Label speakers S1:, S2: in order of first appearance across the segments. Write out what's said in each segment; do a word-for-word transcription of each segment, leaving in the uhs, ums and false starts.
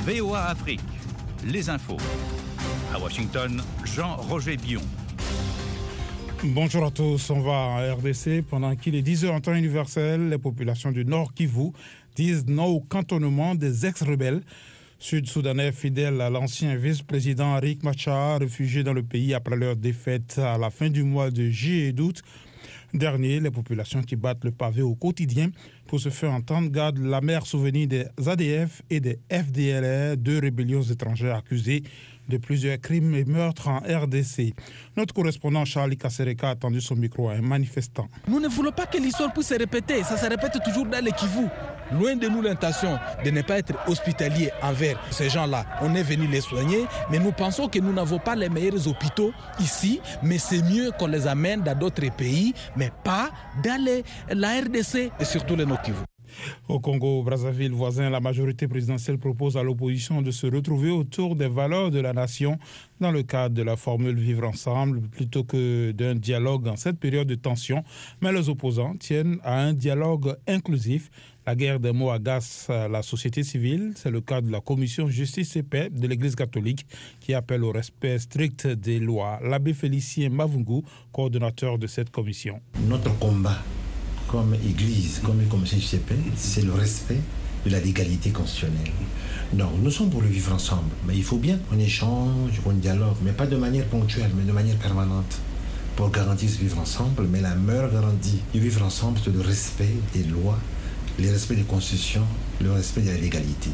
S1: V O A Afrique, les infos. À Washington, Jean-Roger Bion.
S2: Bonjour à tous, on va à R D C. Pendant qu'il est dix heures en temps universel, les populations du Nord Kivu disent non au cantonnement des ex-rebelles. Sud-Soudanais fidèles à l'ancien vice-président Riek Machar, réfugiés dans le pays après leur défaite à la fin du mois de juillet et d'août dernier. Les populations qui battent le pavé au quotidien pour se faire entendre gardent l'amère souvenir des A D F et des F D L R, deux rébellions étrangères accusées de plusieurs crimes et meurtres en R D C. Notre correspondant Charlie Kasereka a tendu son micro à un manifestant.
S3: Nous ne voulons pas que l'histoire puisse se répéter. Ça se répète toujours dans le Kivu. Loin de nous l'intention de ne pas être hospitalier envers ces gens-là. On est venu les soigner, mais nous pensons que nous n'avons pas les meilleurs hôpitaux ici, mais c'est mieux qu'on les amène dans d'autres pays, mais pas dans les, la R D C et surtout les Nord Kivu.
S2: Au Congo-Brazzaville voisin, la majorité présidentielle propose à l'opposition de se retrouver autour des valeurs de la nation dans le cadre de la formule Vivre ensemble plutôt que d'un dialogue en cette période de tension. Mais les opposants tiennent à un dialogue inclusif. La guerre des mots agace la société civile. C'est le cas de la commission Justice et Paix de l'Église catholique qui appelle au respect strict des lois. L'abbé Félicien Mavungu, coordonnateur de cette commission.
S4: Notre combat comme Église, comme commission Justice et Paix, c'est le respect de la légalité constitutionnelle. Donc nous sommes pour le vivre ensemble, mais il faut bien qu'on échange, qu'on dialogue, mais pas de manière ponctuelle, mais de manière permanente, pour garantir ce vivre ensemble. Mais la meilleure garantie du vivre ensemble, c'est le respect des lois, le respect des constitutions, le respect de la légalité.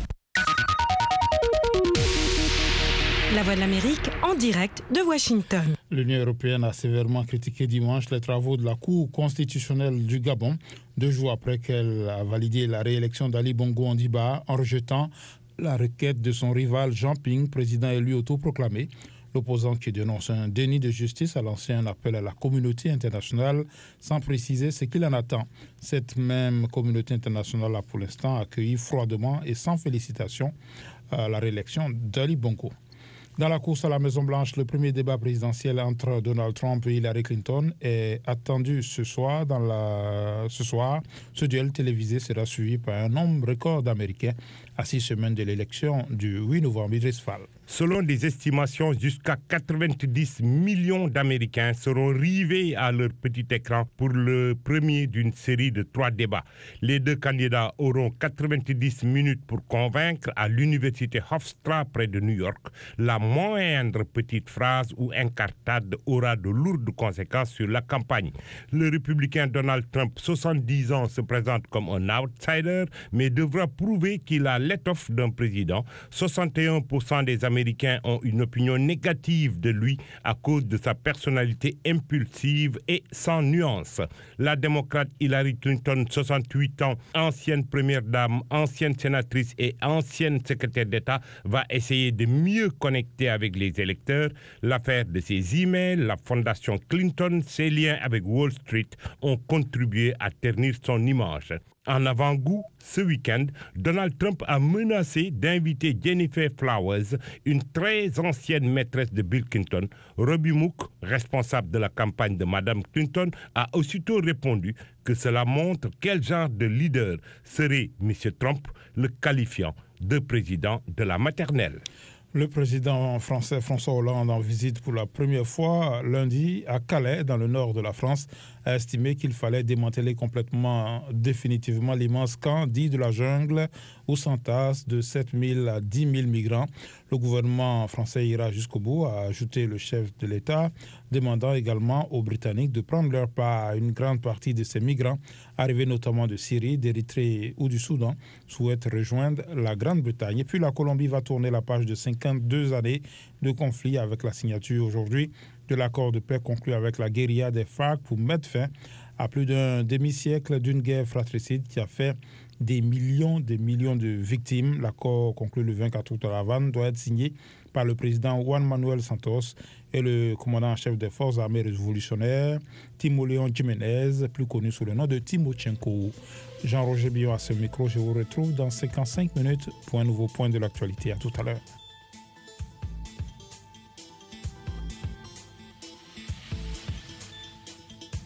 S5: La Voix de l'Amérique en direct de Washington.
S2: L'Union européenne a sévèrement critiqué dimanche les travaux de la Cour constitutionnelle du Gabon, deux jours après qu'elle a validé la réélection d'Ali Bongo Ondimba en rejetant la requête de son rival Jean Ping, président élu autoproclamé. L'opposant qui dénonce un déni de justice a lancé un appel à la communauté internationale sans préciser ce qu'il en attend. Cette même communauté internationale a pour l'instant accueilli froidement et sans félicitations la réélection d'Ali Bongo. Dans la course à la Maison-Blanche, le premier débat présidentiel entre Donald Trump et Hillary Clinton est attendu ce soir. Dans la... ce soir, ce duel télévisé sera suivi par un nombre record d'Américains à six semaines de l'élection du huit novembre. Idriss Fall.
S6: Selon des estimations, jusqu'à quatre-vingt-dix millions d'Américains seront rivés à leur petit écran pour le premier d'une série de trois débats. Les deux candidats auront quatre-vingt-dix minutes pour convaincre à l'université Hofstra près de New York. La moindre petite phrase ou incartade aura de lourdes conséquences sur la campagne. Le républicain Donald Trump, soixante-dix ans, se présente comme un outsider, mais devra prouver qu'il a l'étoffe d'un président. soixante et un pour cent des Américains Américains ont une opinion négative de lui à cause de sa personnalité impulsive et sans nuance. La démocrate Hillary Clinton, soixante-huit ans, ancienne première dame, ancienne sénatrice et ancienne secrétaire d'État, va essayer de mieux connecter avec les électeurs. L'affaire de ses emails, la fondation Clinton, ses liens avec Wall Street ont contribué à ternir son image. En avant-goût, ce week-end, Donald Trump a menacé d'inviter Jennifer Flowers, une très ancienne maîtresse de Bill Clinton. Robbie Mook, responsable de la campagne de Madame Clinton, a aussitôt répondu que cela montre quel genre de leader serait M. Trump, le qualifiant de président de la maternelle.
S2: Le président français François Hollande, en visite pour la première fois lundi à Calais, dans le nord de la France, a estimé qu'il fallait démanteler complètement, définitivement l'immense camp dit de la jungle où s'entassent de sept mille à dix mille migrants. Le gouvernement français ira jusqu'au bout, a ajouté le chef de l'État, demandant également aux Britanniques de prendre leur part à une grande partie de ces migrants, arrivés notamment de Syrie, d'Érythrée ou du Soudan, souhaitent rejoindre la Grande-Bretagne. Et puis la Colombie va tourner la page de cinquante-deux années de conflit avec la signature aujourd'hui de l'accord de paix conclu avec la guérilla des FARC pour mettre fin à plus d'un demi-siècle d'une guerre fratricide qui a fait des millions, des millions de victimes. L'accord conclu le vingt-quatre août à La Havane doit être signé par le président Juan Manuel Santos et le commandant en chef des forces armées révolutionnaires, Timoléon Jiménez, plus connu sous le nom de Timochenko. Jean-Roger Bion à ce micro. Je vous retrouve dans cinquante-cinq minutes pour un nouveau point de l'actualité. À tout à l'heure.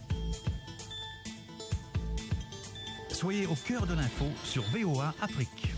S1: Soyez au cœur de l'info sur V O A Afrique.